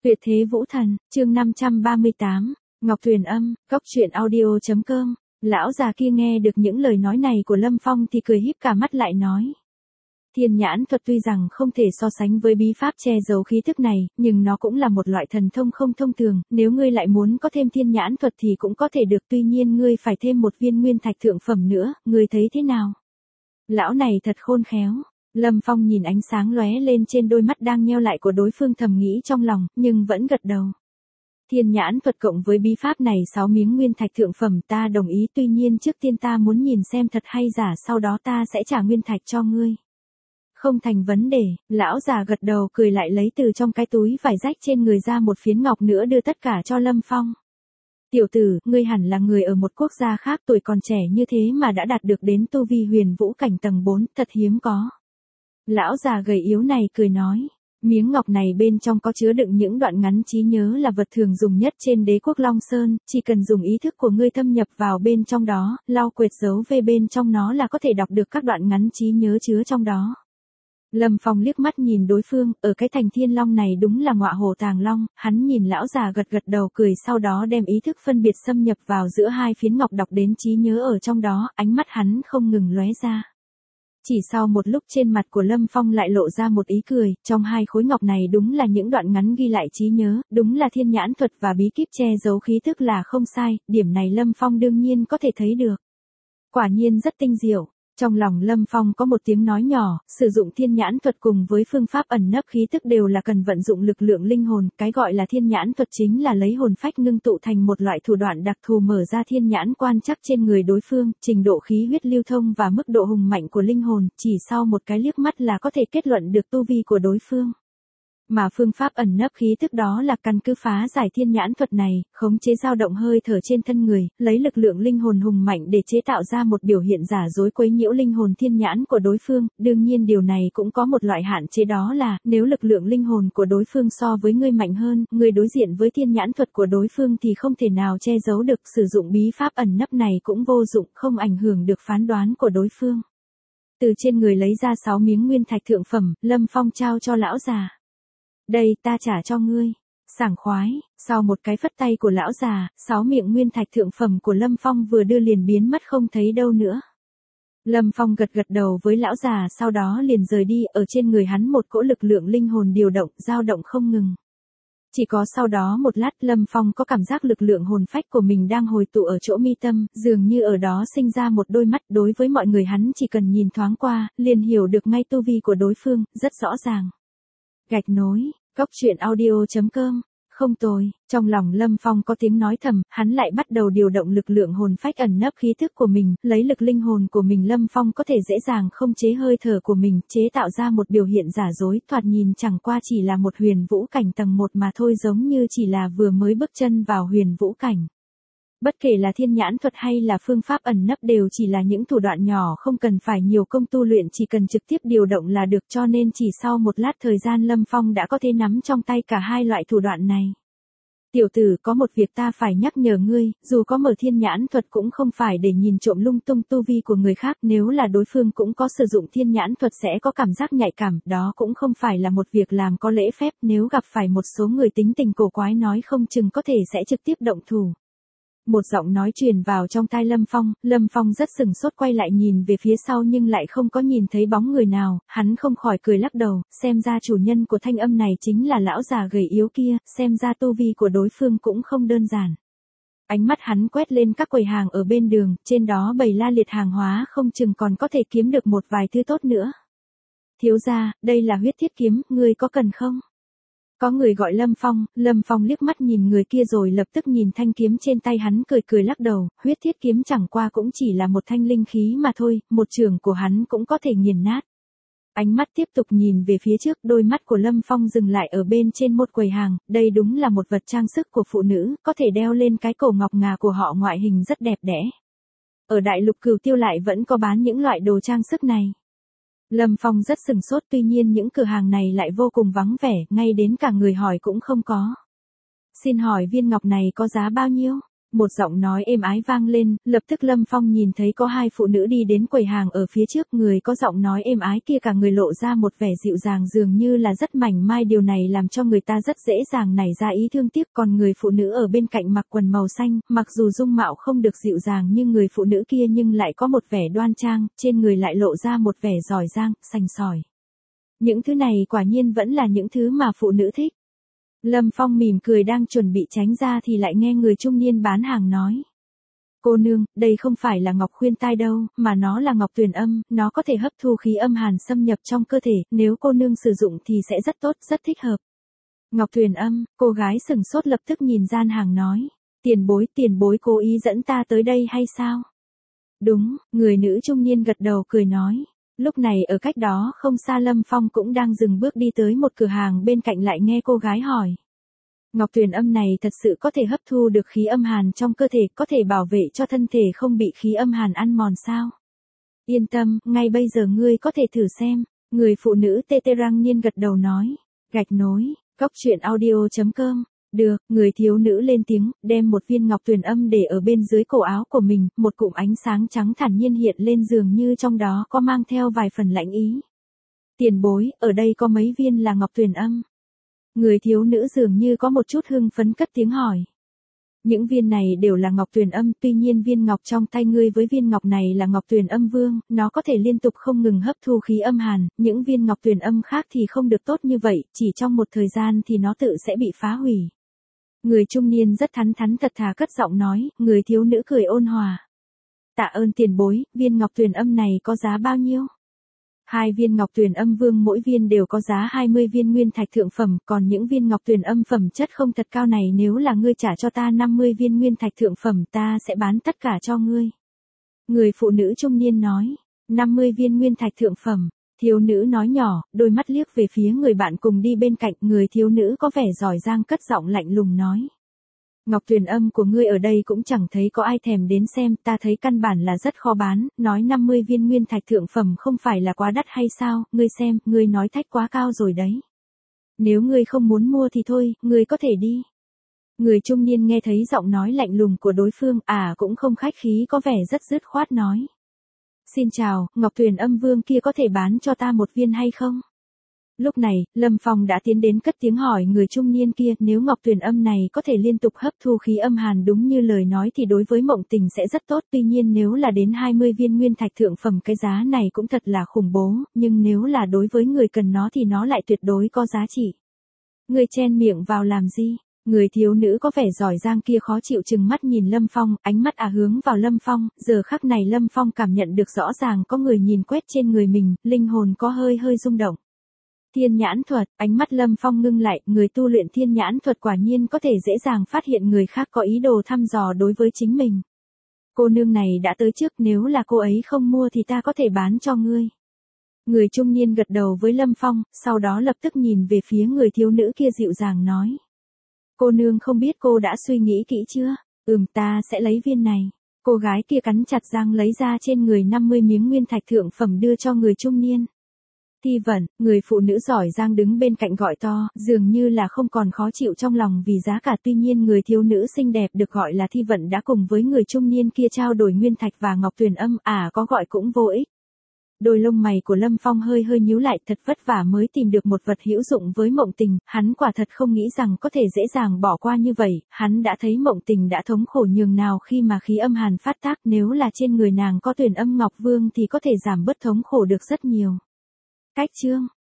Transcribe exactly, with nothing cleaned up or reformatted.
Tuyệt thế vũ thần, chương năm trăm ba mươi tám, Ngọc Tuyền Âm, góc truyện audio chấm com. Lão già kia nghe được những lời nói này của Lâm Phong thì cười híp cả mắt lại nói. Thiên nhãn thuật tuy rằng không thể so sánh với bí pháp che giấu khí thức này, nhưng nó cũng là một loại thần thông không thông thường, nếu ngươi lại muốn có thêm thiên nhãn thuật thì cũng có thể được, tuy nhiên ngươi phải thêm một viên nguyên thạch thượng phẩm nữa, ngươi thấy thế nào? Lão này thật khôn khéo. Lâm Phong nhìn ánh sáng lóe lên trên đôi mắt đang nheo lại của đối phương thầm nghĩ trong lòng, nhưng vẫn gật đầu. Thiên nhãn thuật cộng với bí pháp này sáu miếng nguyên thạch thượng phẩm ta đồng ý, tuy nhiên trước tiên ta muốn nhìn xem thật hay giả, sau đó ta sẽ trả nguyên thạch cho ngươi. Không thành vấn đề, lão già gật đầu cười lại lấy từ trong cái túi vải rách trên người ra một phiến ngọc nữa đưa tất cả cho Lâm Phong. Tiểu tử, ngươi hẳn là người ở một quốc gia khác, tuổi còn trẻ như thế mà đã đạt được đến tu vi huyền vũ cảnh tầng bốn, thật hiếm có. Lão già gầy yếu này cười nói, miếng ngọc này bên trong có chứa đựng những đoạn ngắn trí nhớ là vật thường dùng nhất trên đế quốc Long Sơn, chỉ cần dùng ý thức của ngươi thâm nhập vào bên trong đó, lau quệt dấu về bên trong nó là có thể đọc được các đoạn ngắn trí nhớ chứa trong đó. Lâm Phong liếc mắt nhìn đối phương, ở cái thành Thiên Long này đúng là ngọa hổ tàng long, hắn nhìn lão già gật gật đầu cười, sau đó đem ý thức phân biệt xâm nhập vào giữa hai phiến ngọc đọc đến trí nhớ ở trong đó, ánh mắt hắn không ngừng lóe ra. Chỉ sau một lúc trên mặt của Lâm Phong lại lộ ra một ý cười, trong hai khối ngọc này đúng là những đoạn ngắn ghi lại trí nhớ, đúng là thiên nhãn thuật và bí kíp che giấu khí thức là không sai, điểm này Lâm Phong đương nhiên có thể thấy được. Quả nhiên rất tinh diệu. Trong lòng Lâm Phong có một tiếng nói nhỏ, sử dụng thiên nhãn thuật cùng với phương pháp ẩn nấp khí tức đều là cần vận dụng lực lượng linh hồn, cái gọi là thiên nhãn thuật chính là lấy hồn phách ngưng tụ thành một loại thủ đoạn đặc thù mở ra thiên nhãn quan trắc trên người đối phương, trình độ khí huyết lưu thông và mức độ hùng mạnh của linh hồn, chỉ sau một cái liếc mắt là có thể kết luận được tu vi của đối phương. Mà phương pháp ẩn nấp khí tức đó là căn cứ phá giải thiên nhãn thuật này, khống chế dao động hơi thở trên thân người, lấy lực lượng linh hồn hùng mạnh để chế tạo ra một biểu hiện giả dối quấy nhiễu linh hồn thiên nhãn của đối phương, đương nhiên điều này cũng có một loại hạn chế, đó là, nếu lực lượng linh hồn của đối phương so với ngươi mạnh hơn, người đối diện với thiên nhãn thuật của đối phương thì không thể nào che giấu được, sử dụng bí pháp ẩn nấp này cũng vô dụng, không ảnh hưởng được phán đoán của đối phương. Từ trên người lấy ra sáu miếng nguyên thạch thượng phẩm, Lâm Phong trao cho lão già. Đây, ta trả cho ngươi. Sảng khoái, sau một cái phất tay của lão già, sáu miệng nguyên thạch thượng phẩm của Lâm Phong vừa đưa liền biến mất không thấy đâu nữa. Lâm Phong gật gật đầu với lão già, sau đó liền rời đi, ở trên người hắn một cỗ lực lượng linh hồn điều động, dao động không ngừng. Chỉ có sau đó một lát Lâm Phong có cảm giác lực lượng hồn phách của mình đang hồi tụ ở chỗ mi tâm, dường như ở đó sinh ra một đôi mắt, đối với mọi người hắn chỉ cần nhìn thoáng qua, liền hiểu được ngay tu vi của đối phương, rất rõ ràng. Gạch nối, góc truyện audio chấm com, không tồi, trong lòng Lâm Phong có tiếng nói thầm, hắn lại bắt đầu điều động lực lượng hồn phách ẩn nấp khí thức của mình, lấy lực linh hồn của mình Lâm Phong có thể dễ dàng không chế hơi thở của mình, chế tạo ra một biểu hiện giả dối, thoạt nhìn chẳng qua chỉ là một huyền vũ cảnh tầng một mà thôi, giống như chỉ là vừa mới bước chân vào huyền vũ cảnh. Bất kể là thiên nhãn thuật hay là phương pháp ẩn nấp đều chỉ là những thủ đoạn nhỏ, không cần phải nhiều công tu luyện, chỉ cần trực tiếp điều động là được, cho nên chỉ sau một lát thời gian Lâm Phong đã có thể nắm trong tay cả hai loại thủ đoạn này. Tiểu tử, có một việc ta phải nhắc nhở ngươi, dù có mở thiên nhãn thuật cũng không phải để nhìn trộm lung tung tu vi của người khác, nếu là đối phương cũng có sử dụng thiên nhãn thuật sẽ có cảm giác nhạy cảm, đó cũng không phải là một việc làm có lễ phép, nếu gặp phải một số người tính tình cổ quái nói không chừng có thể sẽ trực tiếp động thủ. Một giọng nói truyền vào trong tai Lâm Phong, Lâm Phong rất sừng sốt quay lại nhìn về phía sau nhưng lại không có nhìn thấy bóng người nào, hắn không khỏi cười lắc đầu, xem ra chủ nhân của thanh âm này chính là lão già gầy yếu kia, xem ra tu vi của đối phương cũng không đơn giản. Ánh mắt hắn quét lên các quầy hàng ở bên đường, trên đó bày la liệt hàng hóa, không chừng còn có thể kiếm được một vài thứ tốt nữa. Thiếu gia, đây là huyết thiết kiếm, ngươi có cần không? Có người gọi Lâm Phong, Lâm Phong liếc mắt nhìn người kia rồi lập tức nhìn thanh kiếm trên tay hắn cười cười lắc đầu, huyết thiết kiếm chẳng qua cũng chỉ là một thanh linh khí mà thôi, một chưởng của hắn cũng có thể nghiền nát. Ánh mắt tiếp tục nhìn về phía trước, đôi mắt của Lâm Phong dừng lại ở bên trên một quầy hàng, đây đúng là một vật trang sức của phụ nữ, có thể đeo lên cái cổ ngọc ngà của họ, ngoại hình rất đẹp đẽ. Ở đại lục Cửu Tiêu lại vẫn có bán những loại đồ trang sức này. Lâm Phong rất sừng sốt, tuy nhiên những cửa hàng này lại vô cùng vắng vẻ, ngay đến cả người hỏi cũng không có. Xin hỏi viên ngọc này có giá bao nhiêu? Một giọng nói êm ái vang lên, lập tức Lâm Phong nhìn thấy có hai phụ nữ đi đến quầy hàng ở phía trước, người có giọng nói êm ái kia cả người lộ ra một vẻ dịu dàng dường như là rất mảnh mai, điều này làm cho người ta rất dễ dàng nảy ra ý thương tiếc, còn người phụ nữ ở bên cạnh mặc quần màu xanh, mặc dù dung mạo không được dịu dàng nhưng người phụ nữ kia nhưng lại có một vẻ đoan trang, trên người lại lộ ra một vẻ giỏi giang, sành sỏi. Những thứ này quả nhiên vẫn là những thứ mà phụ nữ thích. Lâm Phong mỉm cười đang chuẩn bị tránh ra thì lại nghe người trung niên bán hàng nói. Cô nương, đây không phải là ngọc khuyên tai đâu, mà nó là ngọc tuyền âm, nó có thể hấp thu khí âm hàn xâm nhập trong cơ thể, nếu cô nương sử dụng thì sẽ rất tốt, rất thích hợp. Ngọc tuyền âm, cô gái sừng sốt lập tức nhìn gian hàng nói. Tiền bối, tiền bối cố ý dẫn ta tới đây hay sao? Đúng, người nữ trung niên gật đầu cười nói. Lúc này ở cách đó không xa Lâm Phong cũng đang dừng bước đi tới một cửa hàng bên cạnh, lại nghe cô gái hỏi. Ngọc tuyền âm này thật sự có thể hấp thu được khí âm hàn trong cơ thể, có thể bảo vệ cho thân thể không bị khí âm hàn ăn mòn sao? Yên tâm, ngay bây giờ ngươi có thể thử xem. Người phụ nữ tê tê răng nhiên gật đầu nói. Gạch nối, góc truyện audio chấm com. Được, người thiếu nữ lên tiếng, đem một viên ngọc tuyền âm để ở bên dưới cổ áo của mình, một cụm ánh sáng trắng thản nhiên hiện lên dường như trong đó có mang theo vài phần lạnh ý. Tiền bối, ở đây có mấy viên là ngọc tuyền âm? Người thiếu nữ dường như có một chút hưng phấn cất tiếng hỏi. Những viên này đều là ngọc tuyền âm, tuy nhiên viên ngọc trong tay ngươi với viên ngọc này là ngọc tuyền âm vương, nó có thể liên tục không ngừng hấp thu khí âm hàn, những viên ngọc tuyền âm khác thì không được tốt như vậy, chỉ trong một thời gian thì nó tự sẽ bị phá hủy. Người trung niên rất thắn thắn thật thà cất giọng nói, người thiếu nữ cười ôn hòa. Tạ ơn tiền bối, viên ngọc tuyền âm này có giá bao nhiêu? Hai viên ngọc tuyền âm vương mỗi viên đều có giá hai mươi viên nguyên thạch thượng phẩm, còn những viên ngọc tuyền âm phẩm chất không thật cao này nếu là ngươi trả cho ta năm mươi viên nguyên thạch thượng phẩm ta sẽ bán tất cả cho ngươi. Người phụ nữ trung niên nói, năm mươi viên nguyên thạch thượng phẩm. Thiếu nữ nói nhỏ, đôi mắt liếc về phía người bạn cùng đi bên cạnh, người thiếu nữ có vẻ giỏi giang cất giọng lạnh lùng nói. Ngọc tuyền âm của ngươi ở đây cũng chẳng thấy có ai thèm đến xem, ta thấy căn bản là rất khó bán, nói năm mươi viên nguyên thạch thượng phẩm không phải là quá đắt hay sao, ngươi xem, ngươi nói thách quá cao rồi đấy. Nếu ngươi không muốn mua thì thôi, ngươi có thể đi. Người trung niên nghe thấy giọng nói lạnh lùng của đối phương, à cũng không khách khí có vẻ rất dứt khoát nói. Xin chào, ngọc tuyền âm vương kia có thể bán cho ta một viên hay không? Lúc này, Lâm Phong đã tiến đến cất tiếng hỏi người trung niên kia, nếu ngọc tuyền âm này có thể liên tục hấp thu khí âm hàn đúng như lời nói thì đối với Mộng Tình sẽ rất tốt, tuy nhiên nếu là đến hai mươi viên nguyên thạch thượng phẩm cái giá này cũng thật là khủng bố, nhưng nếu là đối với người cần nó thì nó lại tuyệt đối có giá trị. Người chen miệng vào làm gì? Người thiếu nữ có vẻ giỏi giang kia khó chịu chừng mắt nhìn Lâm Phong, ánh mắt à hướng vào Lâm Phong, giờ khắc này Lâm Phong cảm nhận được rõ ràng có người nhìn quét trên người mình, linh hồn có hơi hơi rung động. Thiên nhãn thuật, ánh mắt Lâm Phong ngưng lại, người tu luyện thiên nhãn thuật quả nhiên có thể dễ dàng phát hiện người khác có ý đồ thăm dò đối với chính mình. Cô nương này đã tới trước, nếu là cô ấy không mua thì ta có thể bán cho ngươi. Người trung niên gật đầu với Lâm Phong, sau đó lập tức nhìn về phía người thiếu nữ kia dịu dàng nói. Cô nương không biết cô đã suy nghĩ kỹ chưa? Ừm, ta sẽ lấy viên này. Cô gái kia cắn chặt răng lấy ra trên người năm mươi miếng nguyên thạch thượng phẩm đưa cho người trung niên. Thi Vận, người phụ nữ giỏi giang đứng bên cạnh gọi to, dường như là không còn khó chịu trong lòng vì giá cả, tuy nhiên người thiếu nữ xinh đẹp được gọi là Thi Vận đã cùng với người trung niên kia trao đổi nguyên thạch và ngọc tuyền âm, à có gọi cũng vô ích. Đôi lông mày của Lâm Phong hơi hơi nhíu lại, thật vất vả mới tìm được một vật hữu dụng với Mộng Tình, hắn quả thật không nghĩ rằng có thể dễ dàng bỏ qua như vậy, hắn đã thấy Mộng Tình đã thống khổ nhường nào khi mà khí âm hàn phát tác, nếu là trên người nàng có tuyền âm ngọc vương thì có thể giảm bớt thống khổ được rất nhiều. Cách chương